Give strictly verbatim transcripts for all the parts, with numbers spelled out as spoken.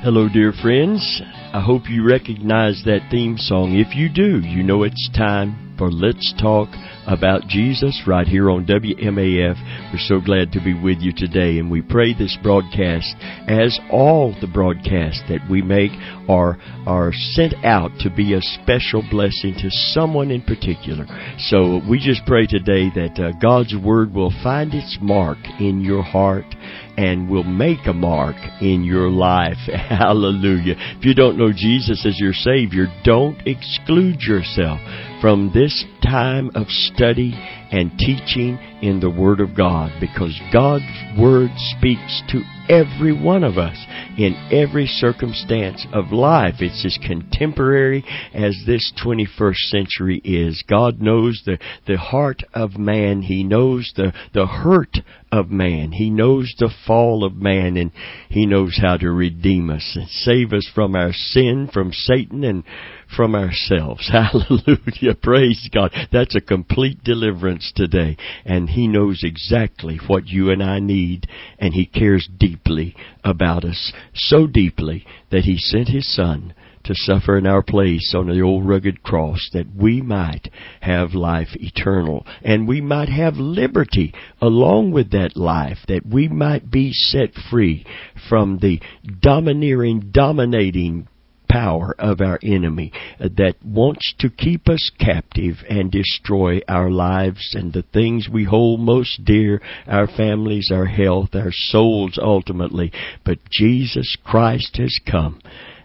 Hello, dear friends. I hope you recognize that theme song. If you do, you know it's time for Let's Talk About Jesus right here on W M A F. We're so glad to be with you today, and we pray this broadcast, as all the broadcasts that we make, are, are sent out to be a special blessing to someone in particular. So we just pray today that uh, God's Word will find its mark in your heart and will make a mark in your life. Hallelujah. If you don't know Jesus as your Savior, don't exclude yourself from this time of study and teaching in the Word of God, because God's Word speaks to every one of us in every circumstance of life. It's as contemporary as this twenty-first century is. God knows the, the heart of man. He knows the, the hurt of man. He knows the fall of man, and He knows how to redeem us and save us from our sin, from Satan, and from ourselves. Hallelujah. Praise God. That's a complete deliverance today. And He knows exactly what you and I need, and He cares deeply about us. So deeply that He sent His Son to suffer in our place on the old rugged cross, that we might have life eternal, and we might have liberty along with that life, that we might be set free from the domineering, dominating power of our enemy that wants to keep us captive and destroy our lives and the things we hold most dear, our families, our health, our souls ultimately. But Jesus Christ has come,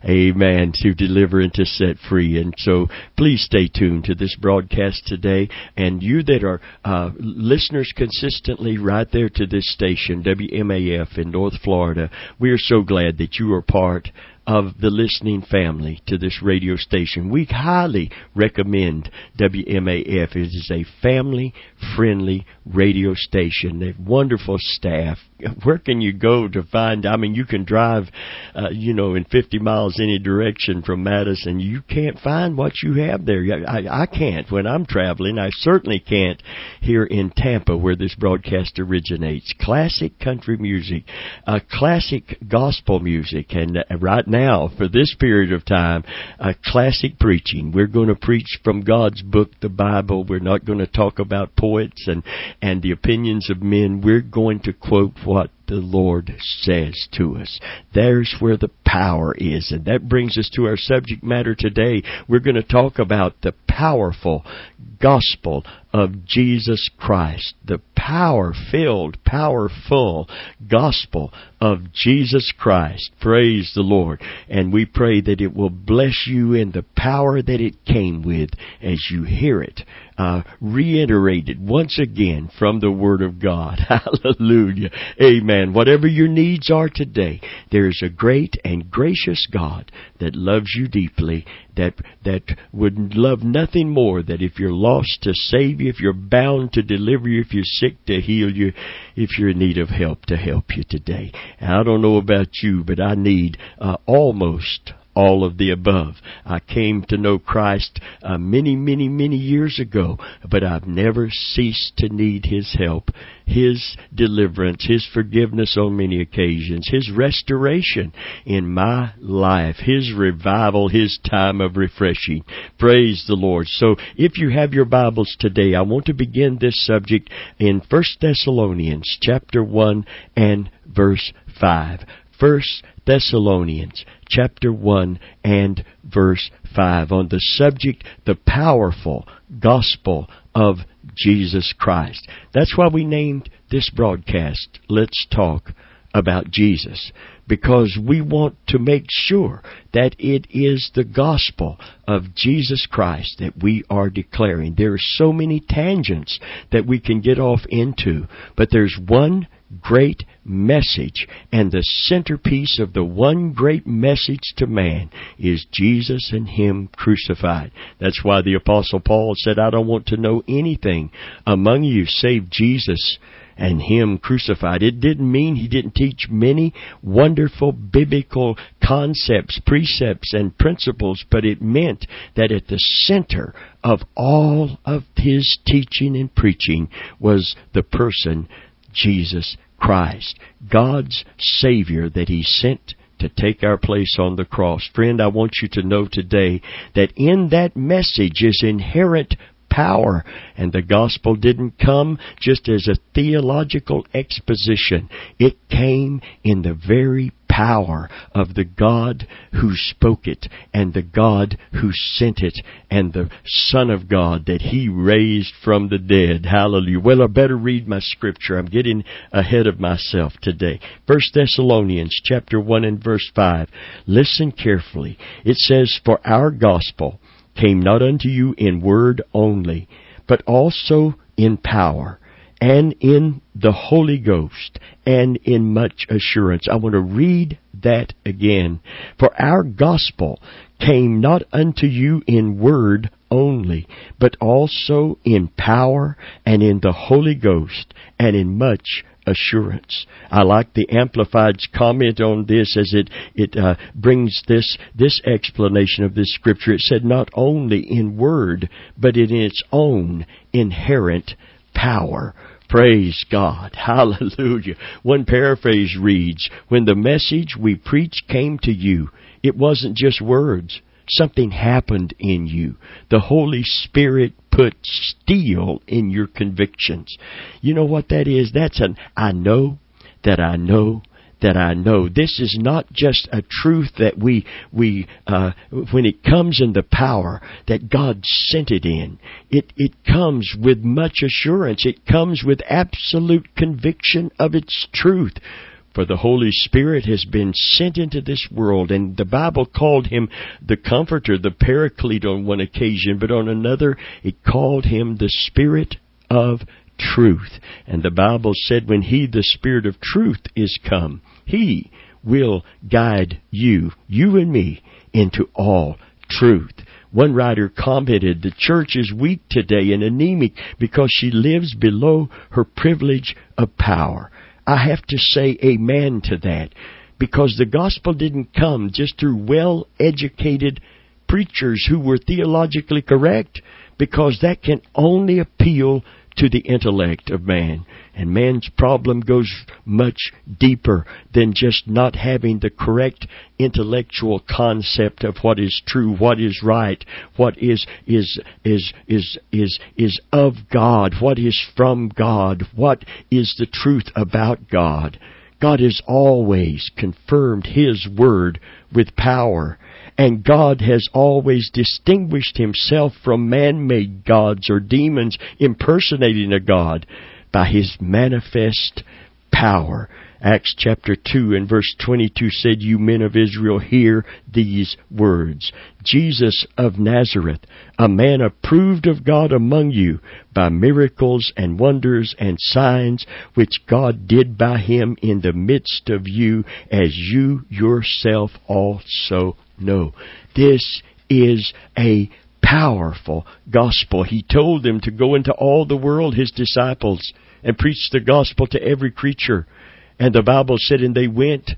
amen, to deliver and to set free. And so please stay tuned to this broadcast today. And you that are uh, listeners consistently right there to this station, W M A F in North Florida, we are so glad that you are part of the listening family to this radio station. We highly recommend W M A F. It is a family-friendly radio station. They have wonderful staff. Where can you go to find, I mean, you can drive, uh, you know, in fifty miles any direction from Madison. You can't find what you have there. I, I can't when I'm traveling. I certainly can't here in Tampa, where this broadcast originates. Classic country music, uh, classic gospel music, and uh, right now, for this period of time, uh, classic preaching. We're going to preach from God's book, the Bible. We're not going to talk about poets and, and the opinions of men. We're going to quote what the Lord says to us. There's where the power is. And that brings us to our subject matter today. We're going to talk about the powerful gospel of Jesus Christ. The power-filled, powerful gospel of Jesus Christ. Praise the Lord. And we pray that it will bless you in the power that it came with as you hear it uh, reiterated once again from the Word of God. Hallelujah. Amen. Whatever your needs are today, there is a great and gracious God that loves you deeply, that that would love nothing more that if you're lost to save you, if you're bound to deliver you, if you're sick to heal you, if you're in need of help to help you today. And I don't know about you, but I need uh, almost all of the above. I came to know Christ uh, many, many, many years ago, but I've never ceased to need His help, His deliverance, His forgiveness on many occasions, His restoration in my life, His revival, His time of refreshing. Praise the Lord. So if you have your Bibles today, I want to begin this subject in First Thessalonians chapter one and verse five. First Thessalonians chapter one and verse five, on the subject, the powerful gospel of Jesus Christ. That's why we named this broadcast, Let's Talk About Jesus, because we want to make sure that it is the gospel of Jesus Christ that we are declaring. There are so many tangents that we can get off into, but there's one great message, and the centerpiece of the one great message to man is Jesus and Him crucified. That's why the Apostle Paul said, I don't want to know anything among you save Jesus and Him crucified. It didn't mean He didn't teach many wonderful biblical concepts, precepts, and principles, but it meant that at the center of all of His teaching and preaching was the person Jesus Christ, God's Savior that He sent to take our place on the cross. Friend, I want you to know today that in that message is inherent power. And the gospel didn't come just as a theological exposition. It came in the very power of the God who spoke it, and the God who sent it, and the Son of God that He raised from the dead. Hallelujah. Well, I better read my scripture. I'm getting ahead of myself today. First Thessalonians chapter one and verse five. Listen carefully. It says, "For our gospel came not unto you in word only, but also in power, and in the Holy Ghost, and in much assurance." I want to read that again. "For our gospel came not unto you in word only, but also in power, and in the Holy Ghost, and in much assurance." I like the Amplified's comment on this as it it uh, brings this this explanation of this scripture. It said not only in word, but in its own inherent power. Praise God. Hallelujah. One paraphrase reads, "When the message we preached came to you, it wasn't just words. Something happened in you. The Holy Spirit put steel in your convictions." You know what that is? That's an I know that I know that I know. This is not just a truth that we, we uh, when it comes in the power that God sent it in, it, it comes with much assurance. It comes with absolute conviction of its truth. For the Holy Spirit has been sent into this world, and the Bible called Him the Comforter, the Paraclete on one occasion, but on another it called Him the Spirit of Truth. And the Bible said when He, the Spirit of Truth, is come, He will guide you, you and me, into all truth. One writer commented, "The church is weak today and anemic because she lives below her privilege of power." I have to say amen to that, because the gospel didn't come just through well-educated preachers who were theologically correct, because that can only appeal to the intellect of man. And man's problem goes much deeper than just not having the correct intellectual concept of what is true, what is right, what is is is is is is of God, what is from God, what is the truth about God. God has always confirmed His word with power. And God has always distinguished Himself from man-made gods or demons impersonating a God by His manifest power. Acts chapter two and verse twenty-two said, "You men of Israel, hear these words. Jesus of Nazareth, a man approved of God among you by miracles and wonders and signs, which God did by Him in the midst of you, as you yourself also know." This is a powerful gospel. He told them to go into all the world, His disciples, and preach the gospel to every creature. And the Bible said, and they went,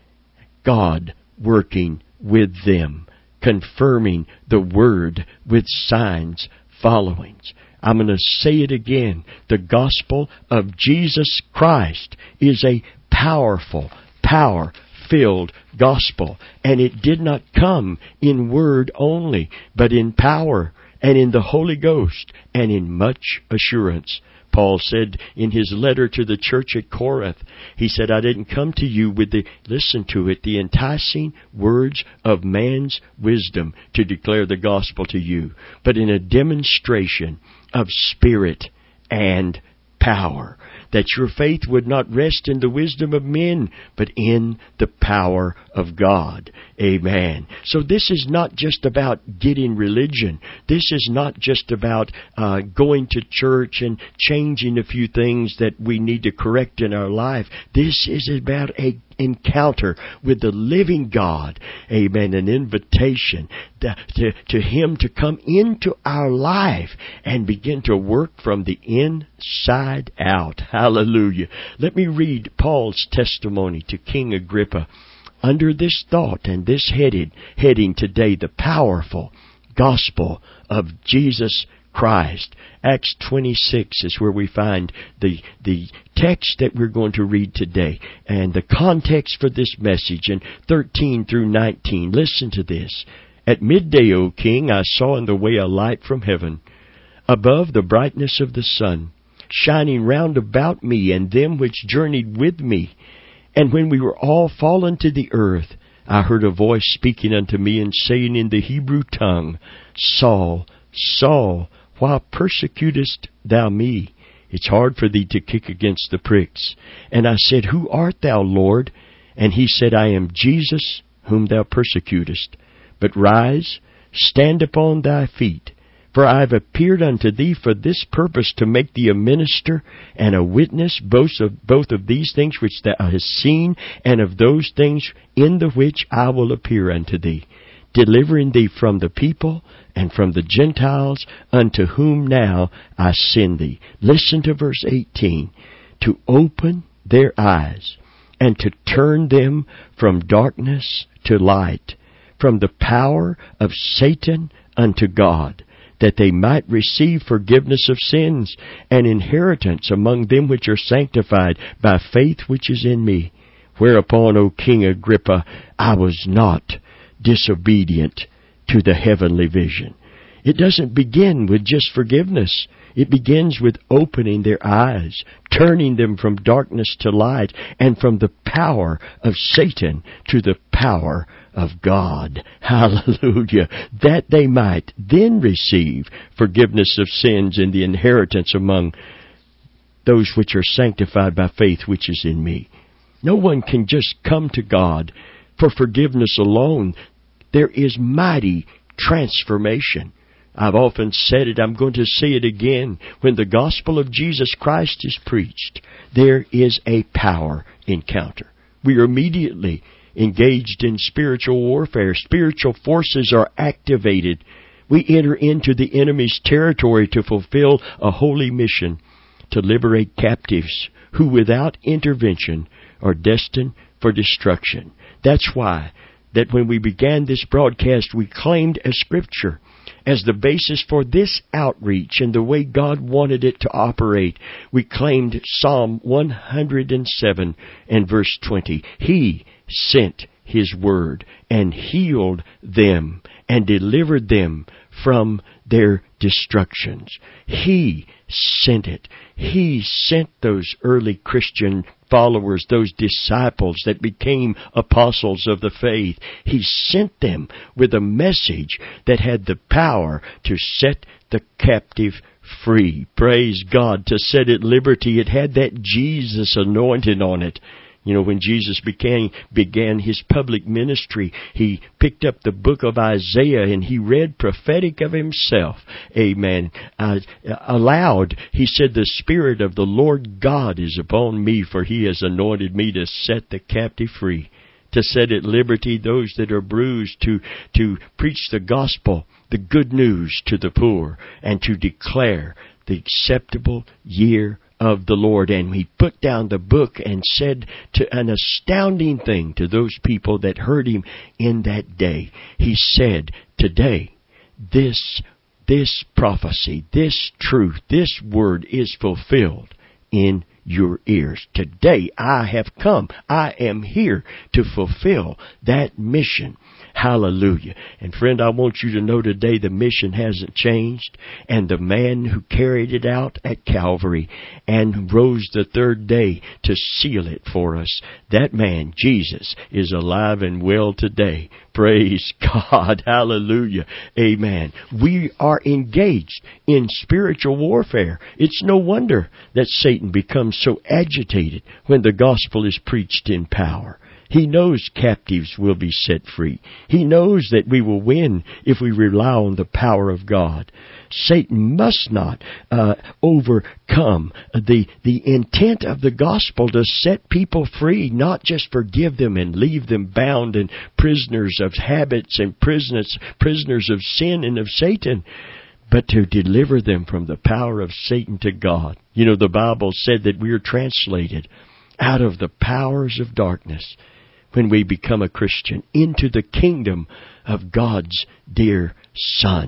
God working with them, confirming the word with signs following. I'm going to say it again. The gospel of Jesus Christ is a powerful, power-filled gospel. And it did not come in word only, but in power and in the Holy Ghost and in much assurance. Paul said in his letter to the church at Corinth, he said, "I didn't come to you with the," listen to it, "the enticing words of man's wisdom to declare the gospel to you, but in a demonstration of spirit and power, that your faith would not rest in the wisdom of men, but in the power of God." Amen. So this is not just about getting religion. This is not just about uh, going to church and changing a few things that we need to correct in our life. This is about a encounter with the living God. Amen. An invitation to, to, to Him to come into our life and begin to work from the inside out. Hallelujah. Let me read Paul's testimony to King Agrippa under this thought and this headed, heading today, the powerful gospel of Jesus Christ. Acts twenty-six is where we find the the text that we're going to read today and the context for this message in thirteen through nineteen. Listen to this. At midday, O king, I saw in the way a light from heaven, above the brightness of the sun, shining round about me and them which journeyed with me. And when we were all fallen to the earth, I heard a voice speaking unto me and saying in the Hebrew tongue, Saul, Saul, why persecutest thou me? It's hard for thee to kick against the pricks. And I said, Who art thou, Lord? And he said, I am Jesus, whom thou persecutest. But rise, stand upon thy feet. For I have appeared unto thee for this purpose, to make thee a minister and a witness both of, both of these things which thou hast seen, and of those things in the which I will appear unto thee, delivering thee from the people and from the Gentiles, unto whom now I send thee. Listen to verse eighteen. To open their eyes, and to turn them from darkness to light, from the power of Satan unto God, that they might receive forgiveness of sins and inheritance among them which are sanctified by faith which is in me. Whereupon, O King Agrippa, I was not disobedient to the heavenly vision. It doesn't begin with just forgiveness. It begins with opening their eyes, turning them from darkness to light, and from the power of Satan to the power of God. Hallelujah. That they might then receive forgiveness of sins and the inheritance among those which are sanctified by faith which is in me. No one can just come to God for forgiveness alone. There is mighty transformation. I've often said it, I'm going to say it again. When the gospel of Jesus Christ is preached, there is a power encounter. We are immediately engaged in spiritual warfare. Spiritual forces are activated. We enter into the enemy's territory to fulfill a holy mission, to liberate captives who without intervention are destined for destruction. That's why that when we began this broadcast, we claimed a scripture as the basis for this outreach and the way God wanted it to operate. We claimed Psalm one hundred seven and verse twenty. He sent His word and healed them and delivered them from their destructions. He sent it. He sent those early Christian followers, those disciples that became apostles of the faith. He sent them with a message that had the power to set the captive free. Praise God. To set at liberty. It had that Jesus anointing on it. You know, when Jesus began, began His public ministry, He picked up the book of Isaiah and He read prophetic of Himself. Amen. Uh, aloud, He said, the Spirit of the Lord God is upon me, for He has anointed me to set the captive free, to set at liberty those that are bruised, to, to preach the gospel, the good news to the poor, and to declare the acceptable year of the Lord. And He put down the book and said to an astounding thing to those people that heard Him in that day. He said, today, this, this prophecy, this truth, this word is fulfilled in your ears. Today I have come. I am here to fulfill that mission. Hallelujah. And friend, I want you to know today the mission hasn't changed. And the man who carried it out at Calvary and rose the third day to seal it for us, that man, Jesus, is alive and well today. Praise God. Hallelujah. Amen. We are engaged in spiritual warfare. It's no wonder that Satan becomes so agitated when the gospel is preached in power. He knows captives will be set free. He knows that we will win if we rely on the power of God. Satan must not uh, overcome the the intent of the gospel to set people free, not just forgive them and leave them bound and prisoners of habits and prisoners prisoners of sin and of Satan, but to deliver them from the power of Satan to God. You know, the Bible said that we are translated out of the powers of darkness when we become a Christian into the kingdom of God's dear Son.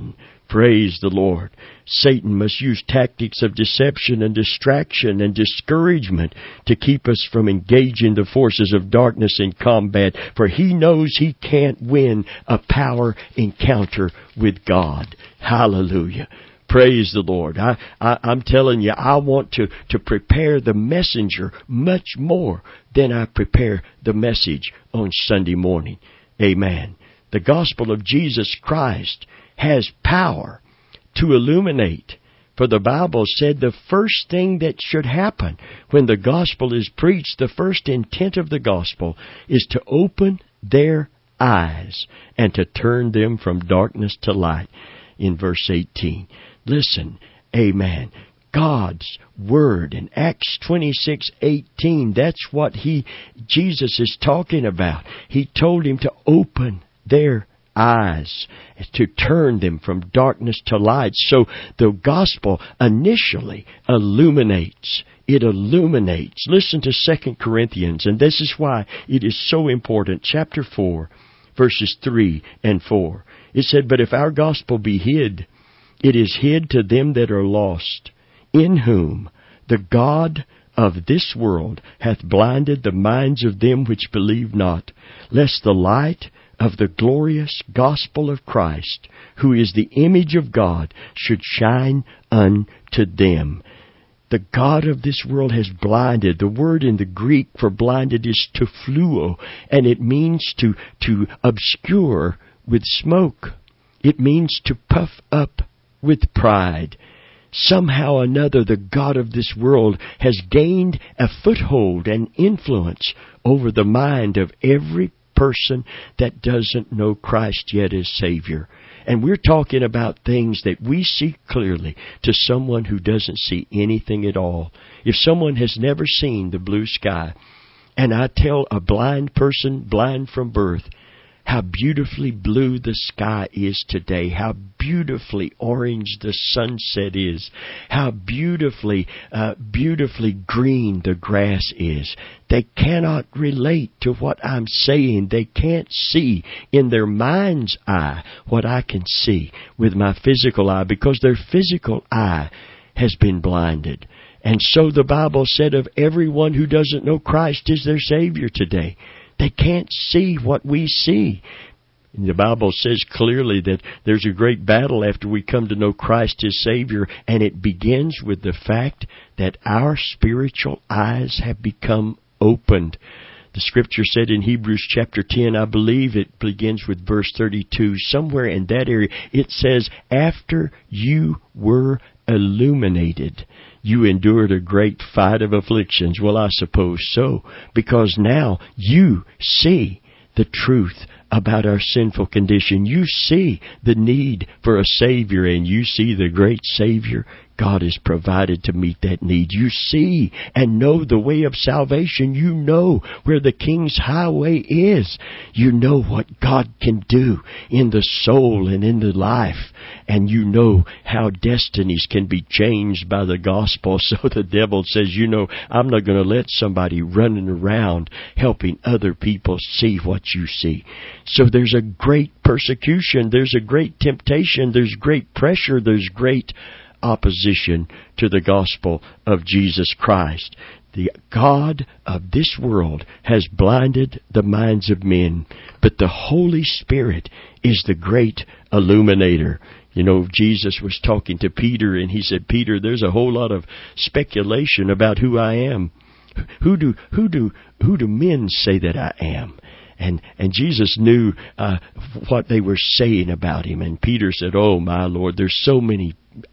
Praise the Lord. Satan must use tactics of deception and distraction and discouragement to keep us from engaging the forces of darkness in combat, for he knows he can't win a power encounter with God. Hallelujah. Praise the Lord. I, I, I'm telling you, I want to, to prepare the messenger much more than I prepare the message on Sunday morning. Amen. The gospel of Jesus Christ has power to illuminate. For the Bible said the first thing that should happen when the gospel is preached, the first intent of the gospel is to open their eyes and to turn them from darkness to light. In verse eighteen. Listen, amen. God's Word in Acts twenty-six eighteen, that's what he, Jesus is talking about. He told him to open their eyes, to turn them from darkness to light. So the gospel initially illuminates. It illuminates. Listen to Second Corinthians, and this is why it is so important. Chapter four, verses three and four. It said, "But if our gospel be hid, it is hid to them that are lost, in whom the God of this world hath blinded the minds of them which believe not, lest the light of the glorious gospel of Christ, who is the image of God, should shine unto them." The God of this world has blinded. The word in the Greek for blinded is tefluo, and it means to, to obscure with smoke. It means to puff up with pride. Somehow or another, the God of this world has gained a foothold and influence over the mind of every person that doesn't know Christ yet as Savior. And we're talking about things that we see clearly to someone who doesn't see anything at all. If someone has never seen the blue sky, and I tell a blind person, blind from birth, how beautifully blue the sky is today, how beautifully orange the sunset is, how beautifully, uh, beautifully green the grass is. They cannot relate to what I'm saying. They can't see in their mind's eye what I can see with my physical eye, because their physical eye has been blinded. And so the Bible said of everyone who doesn't know Christ is their Savior today. They can't see what we see. And the Bible says clearly that there's a great battle after we come to know Christ as Savior, and it begins with the fact that our spiritual eyes have become opened. The Scripture said in Hebrews chapter ten, I believe it begins with verse thirty-two, somewhere in that area, it says, "After you were illuminated, you endured a great fight of afflictions." Well, I suppose so, because now you see the truth about our sinful condition. You see the need for a Savior, and you see the great Savior God has provided to meet that need. You see and know the way of salvation. You know where the King's highway is. You know what God can do in the soul and in the life. And you know how destinies can be changed by the gospel. So the devil says, you know, I'm not going to let somebody running around helping other people see what you see. So there's a great persecution. There's a great temptation. There's great pressure. There's great opposition to the gospel of Jesus Christ. The God of this world has blinded the minds of men, but the Holy Spirit is the great illuminator. You know, Jesus was talking to Peter, and he said, Peter, there's a whole lot of speculation about who I am. Who do who do who do men say that I am? And and Jesus knew uh, what they were saying about him. And Peter said, oh, my Lord, there's so many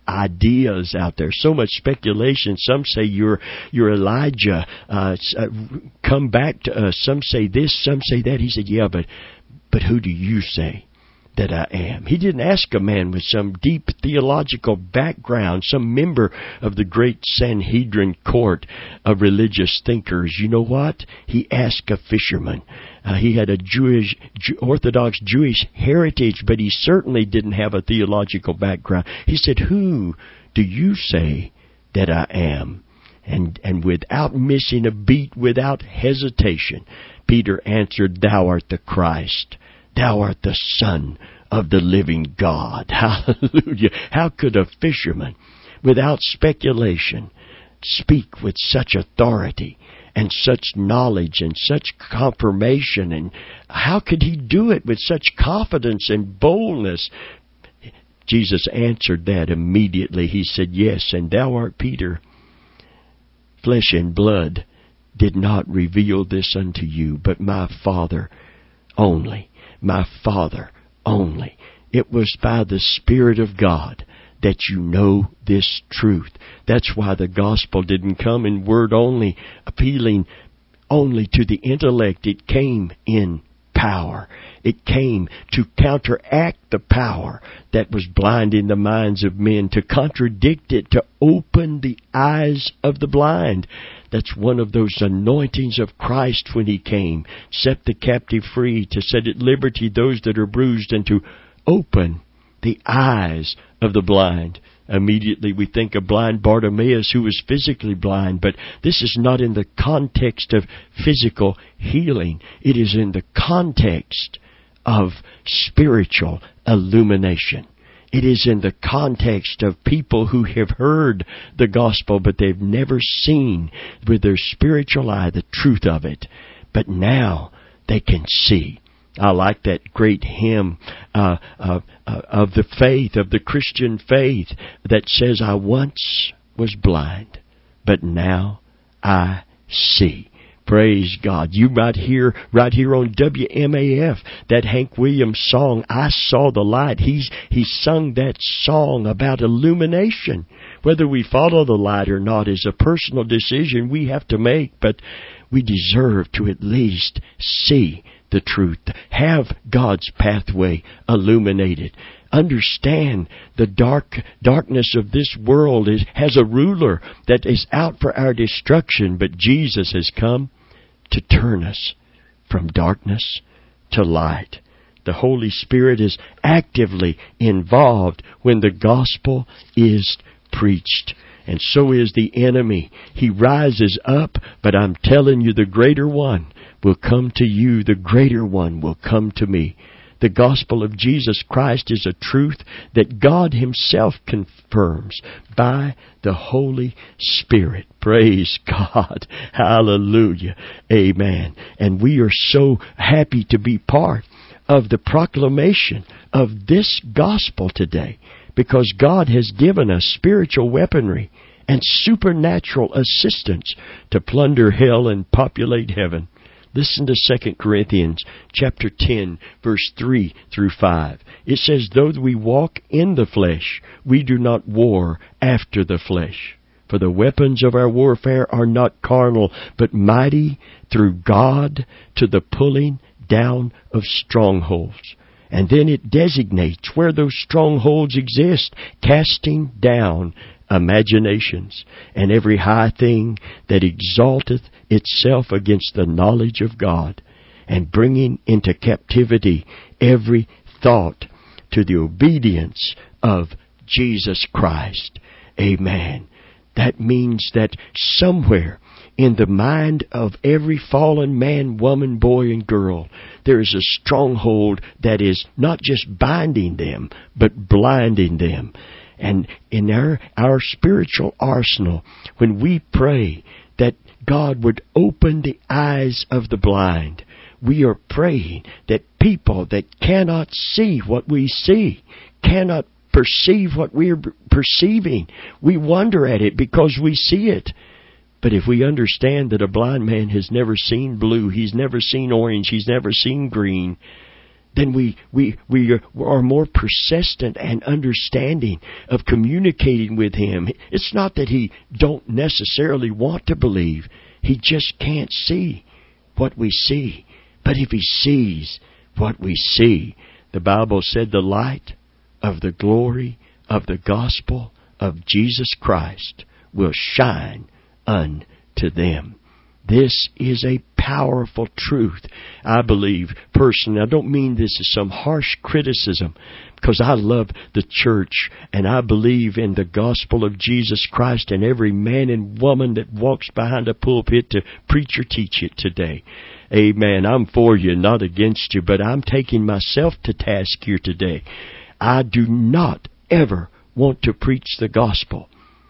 ideas out there, so much speculation. Some say you're you're Elijah, uh, come back to us. Some say this, some say that. He said, yeah, but but who do you say that I am? He didn't ask a man with some deep theological background, some member of the great Sanhedrin court of religious thinkers. You know what? He asked a fisherman. Uh, he had a Jewish, Orthodox Jewish heritage, but he certainly didn't have a theological background. He said, who do you say that I am? And, and without missing a beat, without hesitation, Peter answered, thou art the Christ. Thou art the Son of the living God. Hallelujah. How could a fisherman, without speculation, speak with such authority and such knowledge and such confirmation? And how could he do it with such confidence and boldness? Jesus answered that immediately. He said, yes, and thou art Peter. Flesh and blood did not reveal this unto you, but my Father only. My Father only. It was by the Spirit of God that you know this truth. That's why the gospel didn't come in word only, appealing only to the intellect. It came in power. It came to counteract the power that was blinding the minds of men, to contradict it, to open the eyes of the blind. That's one of those anointings of Christ when He came. Set the captive free, to set at liberty those that are bruised, and to open the eyes of the blind. Immediately we think of blind Bartimaeus, who was physically blind, but this is not in the context of physical healing. It is in the context of spiritual illumination. It is in the context of people who have heard the gospel, but they've never seen with their spiritual eye the truth of it. But now they can see. I like that great hymn uh, uh, uh, of the faith, of the Christian faith, that says, I once was blind, but now I see. Praise God. You might hear right here on W M A F that Hank Williams song, I Saw the Light. He's, he sung that song about illumination. Whether we follow the light or not is a personal decision we have to make, but we deserve to at least see the truth. Have God's pathway illuminated. Understand the dark darkness of this world is, has a ruler that is out for our destruction, but Jesus has come to turn us from darkness to light. The Holy Spirit is actively involved when the gospel is preached. And so is the enemy. He rises up, but I'm telling you, the greater one will come to you. The greater one will come to me. The gospel of Jesus Christ is a truth that God Himself confirms by the Holy Spirit. Praise God. Hallelujah. Amen. And we are so happy to be part of the proclamation of this gospel today, because God has given us spiritual weaponry and supernatural assistance to plunder hell and populate heaven. Listen to Second Corinthians chapter ten, verse three through five. It says, though we walk in the flesh, we do not war after the flesh. For the weapons of our warfare are not carnal, but mighty through God to the pulling down of strongholds. And then it designates where those strongholds exist, casting down imaginations and every high thing that exalteth itself against the knowledge of God, and bringing into captivity every thought to the obedience of Jesus Christ. Amen. That means that somewhere in the mind of every fallen man, woman, boy, and girl, there is a stronghold that is not just binding them, but blinding them. And in our, our spiritual arsenal, when we pray that God would open the eyes of the blind, we are praying that people that cannot see what we see, cannot perceive what we're perceiving, we wonder at it because we see it. But if we understand that a blind man has never seen blue, he's never seen orange, he's never seen green, then we, we, we are more persistent and understanding of communicating with him. It's not that he don't necessarily want to believe. He just can't see what we see. But if he sees what we see, the Bible said the light of the glory of the gospel of Jesus Christ will shine unto them. This is a powerful truth, I believe, personally. I don't mean this as some harsh criticism, because I love the church and I believe in the gospel of Jesus Christ and every man and woman that walks behind a pulpit to preach or teach it today. Amen. I'm for you, not against you, but I'm taking myself to task here today. I do not ever want to preach the gospel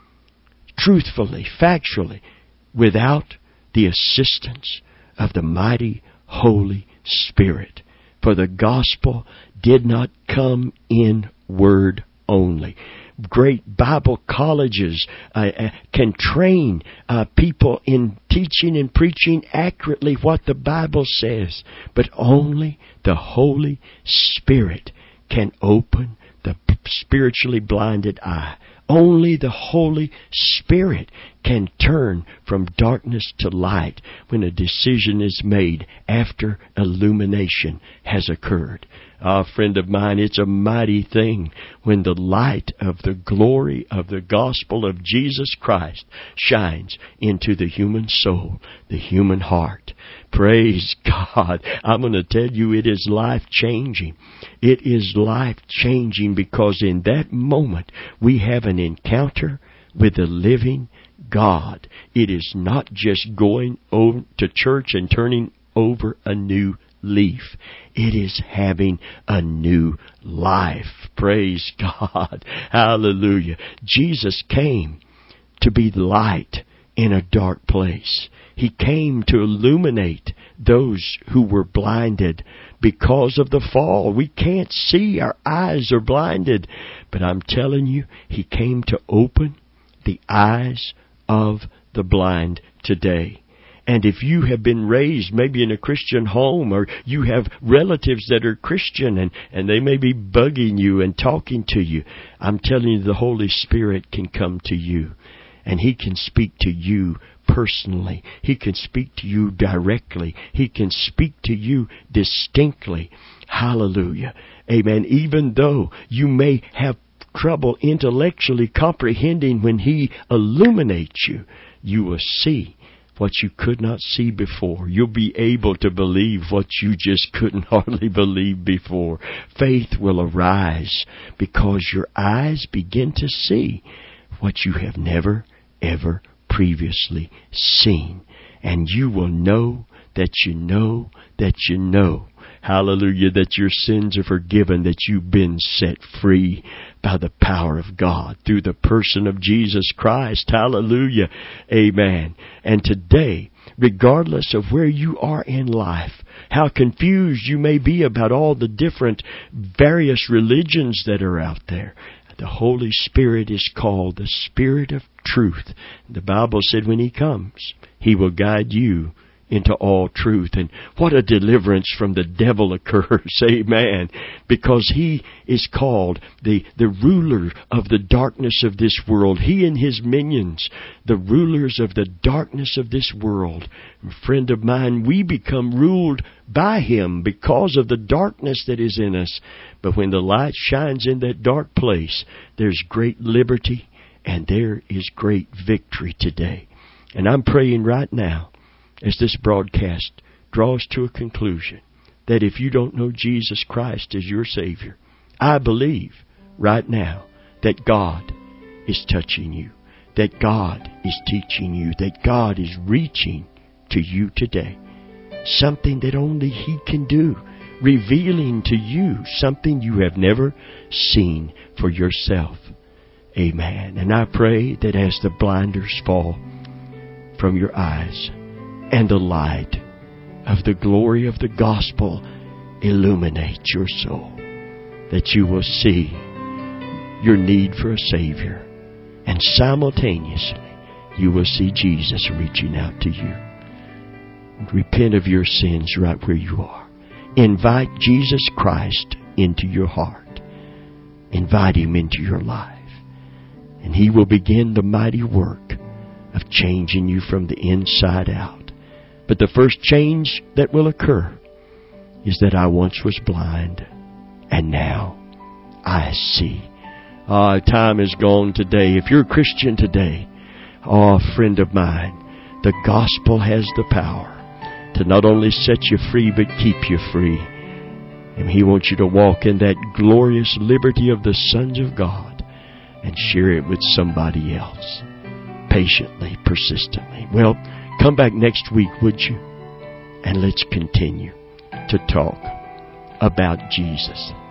truthfully, factually, without the assistance of the mighty Holy Spirit. For the gospel did not come in word only. Great Bible colleges uh, uh, can train uh, people in teaching and preaching accurately what the Bible says, but only the Holy Spirit can open the spiritually blinded eye. Only the Holy Spirit can turn from darkness to light when a decision is made after illumination has occurred. Ah, friend of mine, it's a mighty thing when the light of the glory of the gospel of Jesus Christ shines into the human soul, the human heart. Praise God. I'm going to tell you, it is life-changing. It is life-changing because in that moment we have an encounter with the living God. It is not just going over to church and turning over a new leaf. It is having a new life. Praise God. Hallelujah. Jesus came to be light in a dark place. He came to illuminate those who were blinded because of the fall. We can't see. Our eyes are blinded. But I'm telling you, He came to open the eyes of the blind today. And if you have been raised maybe in a Christian home, or you have relatives that are Christian and, and they may be bugging you and talking to you, I'm telling you, the Holy Spirit can come to you. And He can speak to you personally. He can speak to you directly. He can speak to you distinctly. Hallelujah. Amen. Even though you may have trouble intellectually comprehending, when He illuminates you, you will see what you could not see before. You'll be able to believe what you just couldn't hardly believe before. Faith will arise because your eyes begin to see what you have never, ever previously seen. And you will know that you know that you know, hallelujah, that your sins are forgiven, that you've been set free by the power of God through the person of Jesus Christ. Hallelujah. Amen. And today, regardless of where you are in life, how confused you may be about all the different various religions that are out there, the Holy Spirit is called the Spirit of Truth. The Bible said when He comes, He will guide you into all truth. And what a deliverance from the devil occurs. Amen. Because he is called the, the ruler of the darkness of this world. He and his minions, the rulers of the darkness of this world. Friend of mine, we become ruled by him because of the darkness that is in us. But when the light shines in that dark place, there's great liberty and there is great victory today. And I'm praying right now, as this broadcast draws to a conclusion, that if you don't know Jesus Christ as your Savior, I believe right now that God is touching you, that God is teaching you, that God is reaching to you today. Something that only He can do, revealing to you something you have never seen for yourself. Amen. And I pray that as the blinders fall from your eyes, and the light of the glory of the gospel illuminates your soul, that you will see your need for a Savior, and simultaneously you will see Jesus reaching out to you. Repent of your sins right where you are. Invite Jesus Christ into your heart. Invite Him into your life, and He will begin the mighty work of changing you from the inside out. But the first change that will occur is that I once was blind, and now I see. Ah, time is gone today. If you're a Christian today, oh, friend of mine, The gospel has the power to not only set you free, but keep you free. And He wants you to walk in that glorious liberty of the sons of God and share it with somebody else. Patiently, persistently. Well, come back next week, would you? And let's continue to talk about Jesus.